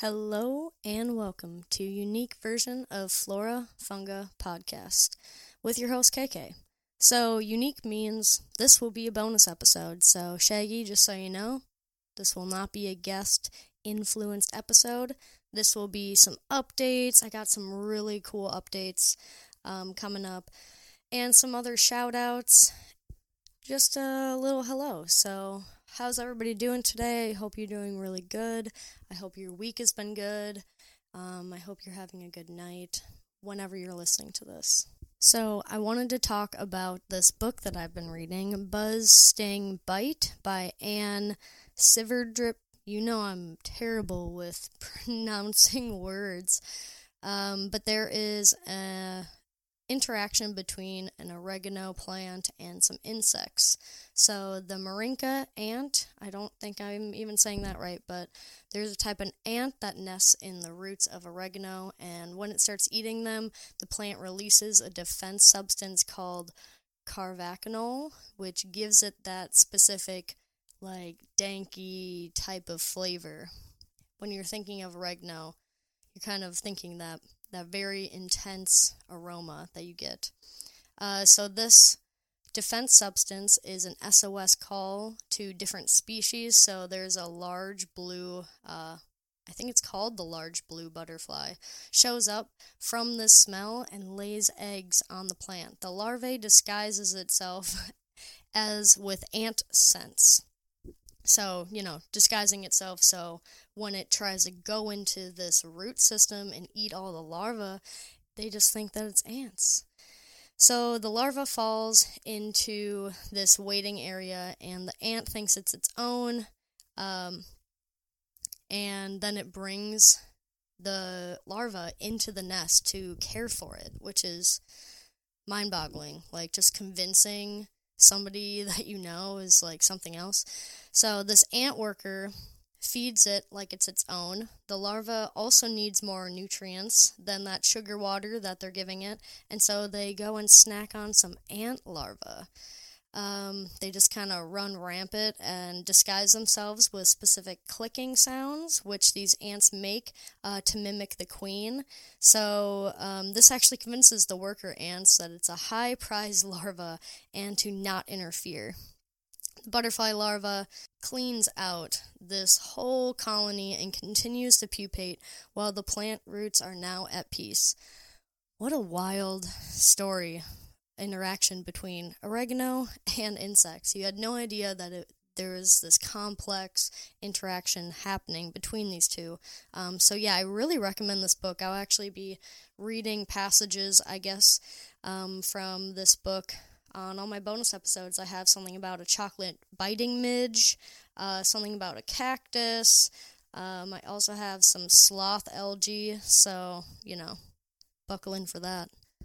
Hello and welcome to Unique Version of Flora Funga Podcast with your host KK. So unique means this will be a bonus episode. So Shaggy, just so you know, this will not be a guest influenced episode. This will be some updates. I got some really cool updates coming up and some other shout outs. Just a little hello. So how's everybody doing today? I hope you're doing really good. I hope your week has been good. I hope you're having a good night whenever you're listening to this. So I wanted to talk about this book that I've been reading, Buzz, Sting, Bite by Anne Sverdrup. You know I'm terrible with pronouncing words, but there is a interaction between an oregano plant and some insects. So the Marinka ant, I don't think I'm even saying that right, but there's a type of ant that nests in the roots of oregano, and when it starts eating them, the plant releases a defense substance called carvacanol, which gives it that specific, danky type of flavor. When you're thinking of oregano, you're kind of thinking that very intense aroma that you get. So this defense substance is an SOS call to different species. So there's a large blue, I think it's called the large blue butterfly, shows up from this smell and lays eggs on the plant. The larvae disguises itself as with ant scents. So, disguising itself so when it tries to go into this root system and eat all the larvae, they just think that it's ants. So the larva falls into this waiting area, and the ant thinks it's its own, and then it brings the larva into the nest to care for it, which is mind-boggling, just convincing somebody that you know is something else. So this ant worker feeds it like it's its own. The larva also needs more nutrients than that sugar water that they're giving it, and so they go and snack on some ant larvae. They just kind of run rampant and disguise themselves with specific clicking sounds, which these ants make to mimic the queen. So this actually convinces the worker ants that it's a high-prize larva and to not interfere. The butterfly larva cleans out this whole colony and continues to pupate while the plant roots are now at peace. What a wild story. Interaction between oregano and insects. You had no idea that there was this complex interaction happening between these two. So yeah, I really recommend this book. I'll actually be reading passages, from this book on all my bonus episodes. I have something about a chocolate biting midge, something about a cactus. I also have some sloth algae, so, buckle in for that.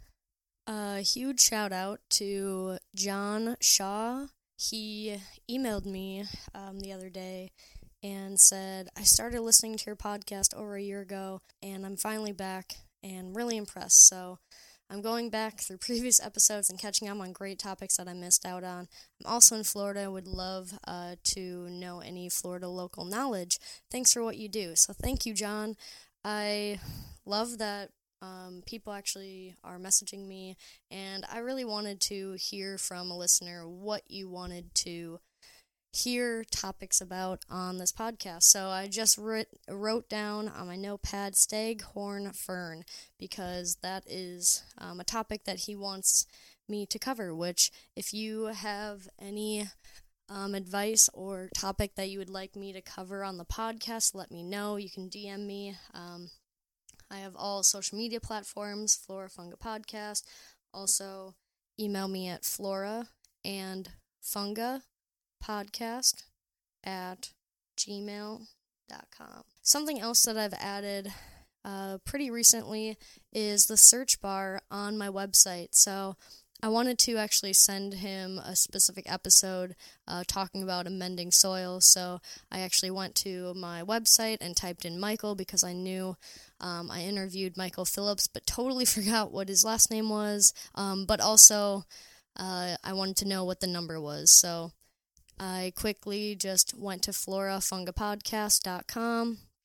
A huge shout out to John Shaw. He emailed me the other day and said, I started listening to your podcast over a year ago, and I'm finally back and really impressed. So I'm going back through previous episodes and catching up on great topics that I missed out on. I'm also in Florida. Would love to know any Florida local knowledge. Thanks for what you do. So thank you, John. I love that people actually are messaging me, and I really wanted to hear from a listener what you wanted to hear topics about on this podcast. So I just wrote down on my notepad staghorn fern, because that is a topic that he wants me to cover, which if you have any advice or topic that you would like me to cover on the podcast, let me know. You can DM me. I have all social media platforms, Flora Funga Podcast. Also, email me at floraandfungapodcast@gmail.com. Something else that I've added pretty recently is the search bar on my website. So I wanted to actually send him a specific episode talking about amending soil, so I actually went to my website and typed in Michael because I knew I interviewed Michael Phillips, but totally forgot what his last name was, but also I wanted to know what the number was, so I quickly just went to florafungapodcast.com,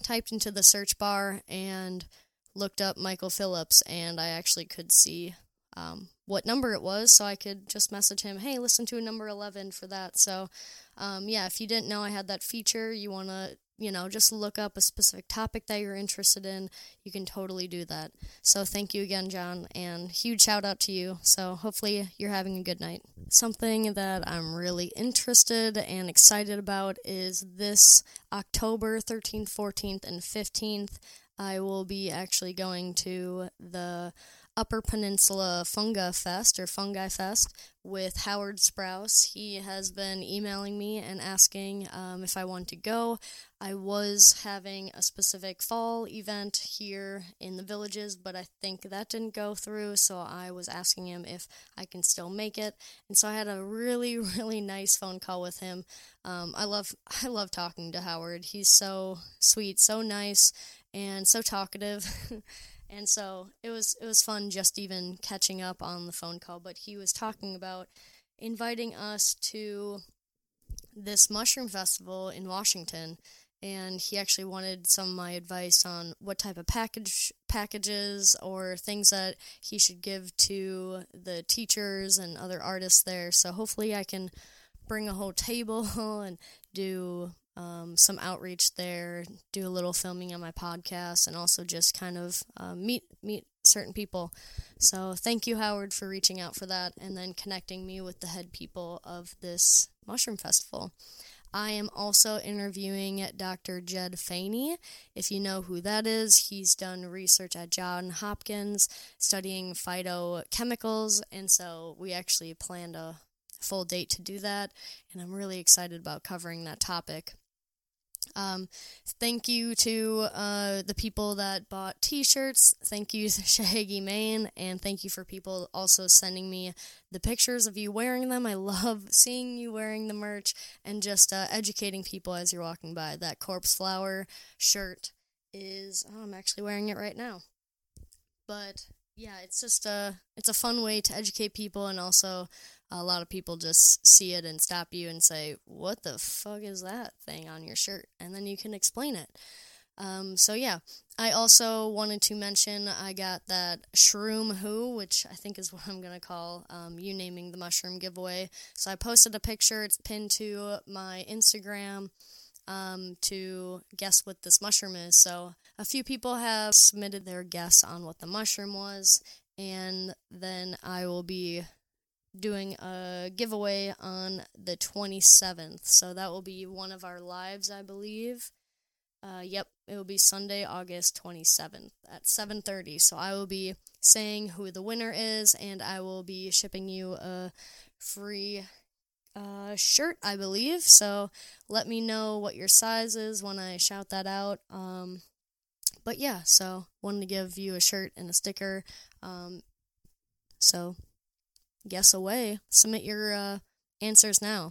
typed into the search bar and looked up Michael Phillips, and I actually could see what number it was, so I could just message him, hey, listen to number 11 for that. So, if you didn't know I had that feature, you want to, just look up a specific topic that you're interested in, you can totally do that. So thank you again, John, and huge shout out to you. So hopefully you're having a good night. Something that I'm really interested and excited about is this October 13th, 14th, and 15th, I will be actually going to the Upper Peninsula Fungi Fest with Howard Sprouse. He has been emailing me and asking if I want to go. I was having a specific fall event here in the Villages, but I think that didn't go through, so I was asking him if I can still make it. And so I had a really, really nice phone call with him. I love talking to Howard. He's so sweet, so nice, and so talkative. And so it was fun just even catching up on the phone call, but he was talking about inviting us to this mushroom festival in Washington, and he actually wanted some of my advice on what type of packages or things that he should give to the teachers and other artists there. So hopefully I can bring a whole table and do some outreach there, do a little filming on my podcast, and also just kind of meet certain people. So thank you, Howard, for reaching out for that and then connecting me with the head people of this mushroom festival. I am also interviewing Dr. Jed Faney. If you know who that is, he's done research at Johns Hopkins studying phytochemicals, and so we actually planned a full date to do that, and I'm really excited about covering that topic. Thank you to the people that bought t-shirts. Thank you to Shaggy Maine, and thank you for people also sending me the pictures of you wearing them. I love seeing you wearing the merch and just educating people as you're walking by. That Corpse Flower shirt is, I'm actually wearing it right now. But yeah, it's just it's a fun way to educate people, and also a lot of people just see it and stop you and say, what the fuck is that thing on your shirt? And then you can explain it. So yeah, I also wanted to mention I got that Shroom Who, which I think is what I'm going to call you naming the mushroom giveaway. So I posted a picture, it's pinned to my Instagram, to guess what this mushroom is. So a few people have submitted their guess on what the mushroom was, and then I will be doing a giveaway on the 27th, so that will be one of our lives, I believe. Yep, it will be Sunday, August 27th at 7:30, so I will be saying who the winner is, and I will be shipping you a free shirt, I believe, so let me know what your size is when I shout that out. But yeah, so wanted to give you a shirt and a sticker, so guess away. Submit your answers now.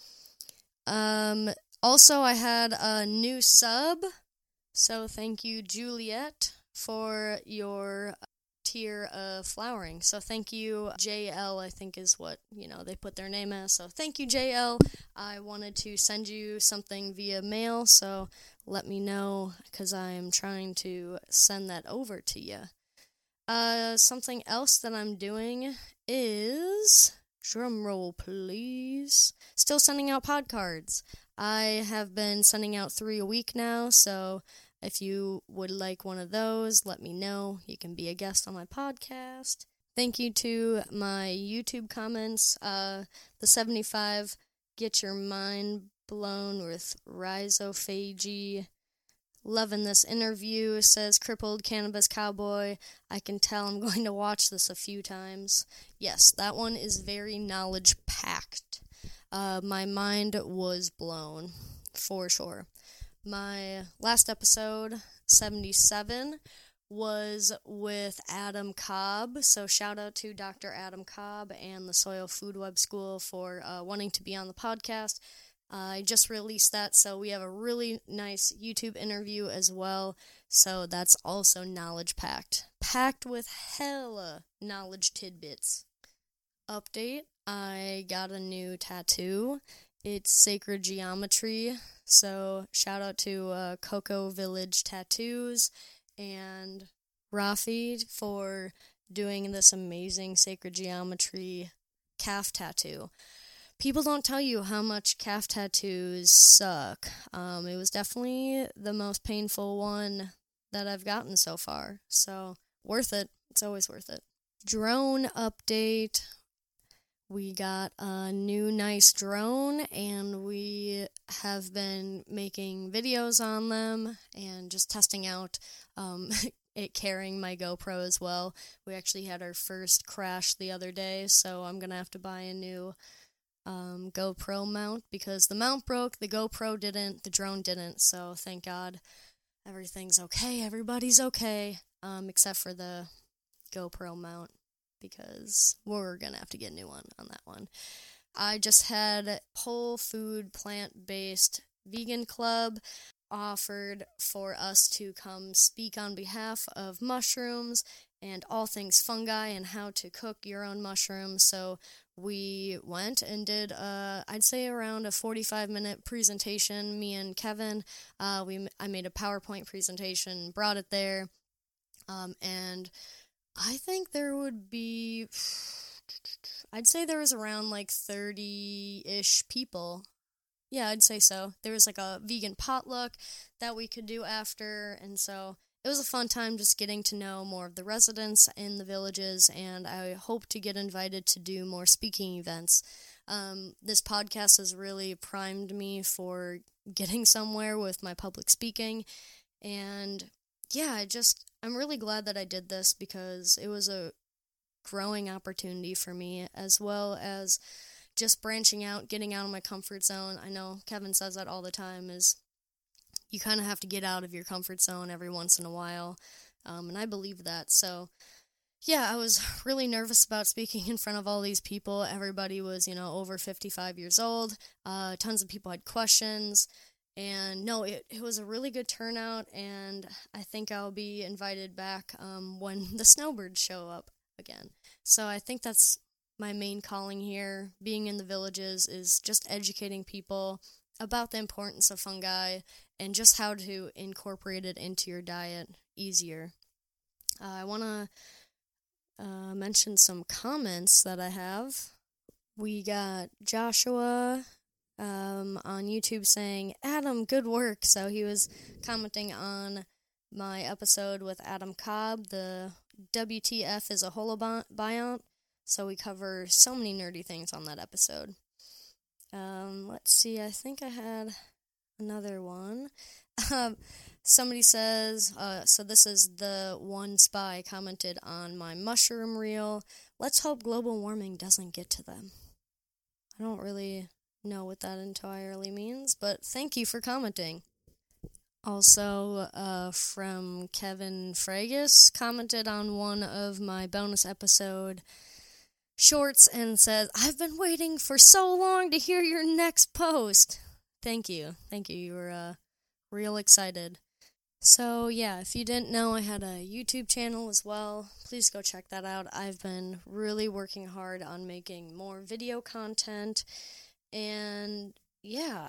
Also, I had a new sub, so thank you, Juliet, for your tier of flowering. So thank you, JL, I think is what, they put their name as. So thank you, JL. I wanted to send you something via mail, so let me know, because I am trying to send that over to you. Something else that I'm doing is, drumroll please, still sending out pod cards. I have been sending out 3 a week now, so if you would like one of those, let me know. You can be a guest on my podcast. Thank you to my YouTube comments. The 75, Get Your Mind Blown with Rhizophagy. Loving this interview, says Crippled Cannabis Cowboy. I can tell I'm going to watch this a few times. Yes, that one is very knowledge-packed. My mind was blown, for sure. My last episode, 77, was with Adam Cobb, so shout out to Dr. Adam Cobb and the Soil Food Web School for wanting to be on the podcast. I just released that, so we have a really nice YouTube interview as well, so that's also knowledge-packed. Packed with hella knowledge tidbits. Update, I got a new tattoo. It's Sacred Geometry. So shout out to Coco Village Tattoos and Rafi for doing this amazing Sacred Geometry calf tattoo. People don't tell you how much calf tattoos suck. It was definitely the most painful one that I've gotten so far. So, worth it. It's always worth it. Drone update. We got a new nice drone, and we have been making videos on them and just testing out it carrying my GoPro as well. We actually had our first crash the other day, so I'm going to have to buy a new GoPro mount because the mount broke, the GoPro didn't, the drone didn't, so thank God everything's okay, everybody's okay, except for the GoPro mount because we're gonna have to get a new one on that one. I just had Whole Food Plant-Based Vegan Club offered for us to come speak on behalf of mushrooms and all things fungi and how to cook your own mushrooms. So we went and did, I'd say around a 45-minute presentation. Me and Kevin, I made a PowerPoint presentation, brought it there, and I think there would be, I'd say there was around like 30-ish people. Yeah, I'd say so. There was like a vegan potluck that we could do after, and so it was a fun time just getting to know more of the residents in the villages, and I hope to get invited to do more speaking events. This podcast has really primed me for getting somewhere with my public speaking, and yeah, I'm really glad that I did this because it was a growing opportunity for me, as well as just branching out, getting out of my comfort zone. I know Kevin says that all the time, is you kind of have to get out of your comfort zone every once in a while, and I believe that. So, yeah, I was really nervous about speaking in front of all these people. Everybody was, over 55 years old. Tons of people had questions, and no, it was a really good turnout, and I think I'll be invited back when the snowbirds show up again. So I think that's my main calling here, being in the villages, is just educating people about the importance of fungi and just how to incorporate it into your diet easier. I want to mention some comments that I have. We got Joshua on YouTube saying, "Adam, good work." So he was commenting on my episode with Adam Cobb, the WTF is a holobiont. So we cover so many nerdy things on that episode. Let's see, I think I had another one. Somebody says, so this is the one spy commented on my mushroom reel. Let's hope global warming doesn't get to them. I don't really know what that entirely means, but thank you for commenting. Also, from Kevin Fragus, commented on one of my bonus episode shorts and says, "I've been waiting for so long to hear your next post." Thank you. You were real excited. So yeah, if you didn't know, I had a YouTube channel as well. Please go check that out. I've been really working hard on making more video content, and yeah,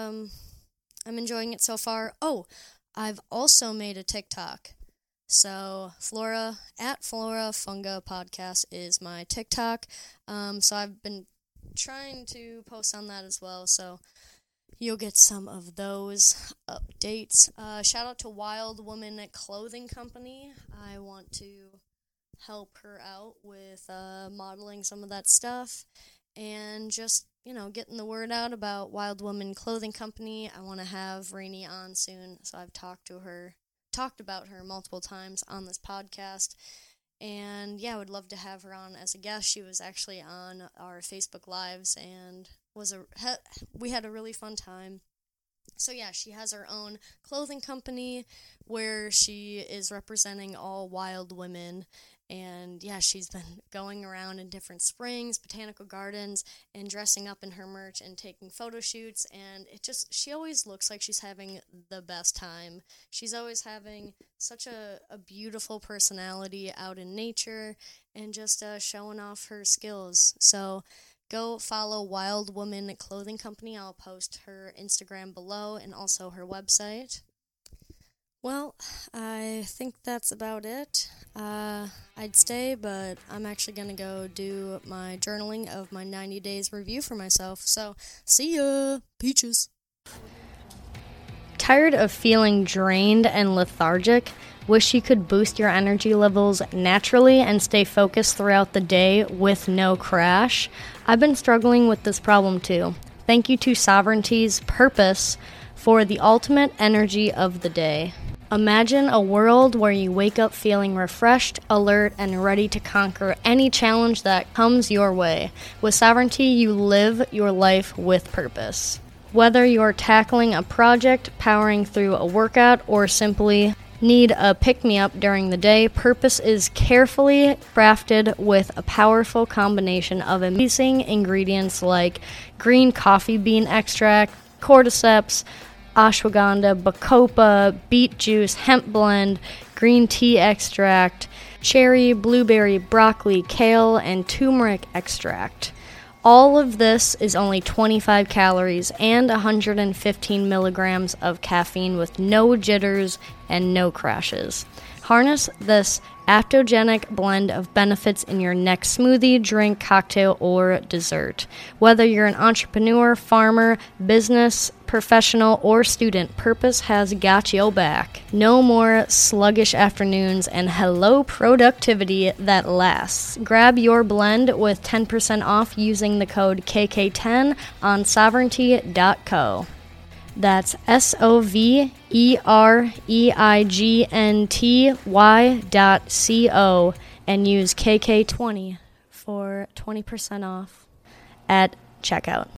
I'm enjoying it so far. Oh, I've also made a TikTok. So Flora Funga Podcast is my TikTok. So I've been trying to post on that as well. So you'll get some of those updates. Shout out to Wild Woman Clothing Company. I want to help her out with modeling some of that stuff and just, getting the word out about Wild Woman Clothing Company. I want to have Rainey on soon, so I've talked about her multiple times on this podcast, and yeah, I would love to have her on as a guest. She was actually on our Facebook Lives, and we had a really fun time. So yeah, she has her own clothing company where she is representing all wild women. And yeah, she's been going around in different springs, botanical gardens, and dressing up in her merch and taking photo shoots. And she always looks like she's having the best time. She's always having such a beautiful personality out in nature and just showing off her skills. So Go follow Wild Woman Clothing Company. I'll post her Instagram below and also her website. Well, I think that's about it. I'd stay, but I'm actually going to go do my journaling of my 90 days review for myself. So, see ya! Peaches! Tired of feeling drained and lethargic? Wish you could boost your energy levels naturally and stay focused throughout the day with no crash? I've been struggling with this problem too. Thank you to Sovereignty's Purpose for the ultimate energy of the day. Imagine a world where you wake up feeling refreshed, alert, and ready to conquer any challenge that comes your way. With Sovereignty, you live your life with purpose. Whether you're tackling a project, powering through a workout, or simply need a pick-me-up during the day, Purpose is carefully crafted with a powerful combination of amazing ingredients like green coffee bean extract, cordyceps, ashwagandha, bacopa, beet juice, hemp blend, green tea extract, cherry, blueberry, broccoli, kale, and turmeric extract. All of this is only 25 calories and 115 milligrams of caffeine with no jitters and no crashes. Harness this adaptogenic blend of benefits in your next smoothie, drink, cocktail, or dessert. Whether you're an entrepreneur, farmer, business professional, or student, Purpose has got your back. No more sluggish afternoons and hello productivity that lasts. Grab your blend with 10% off using the code KK10 on sovereignty.co. That's SOVEREIGNTY.co and use KK20 for 20% off at checkout.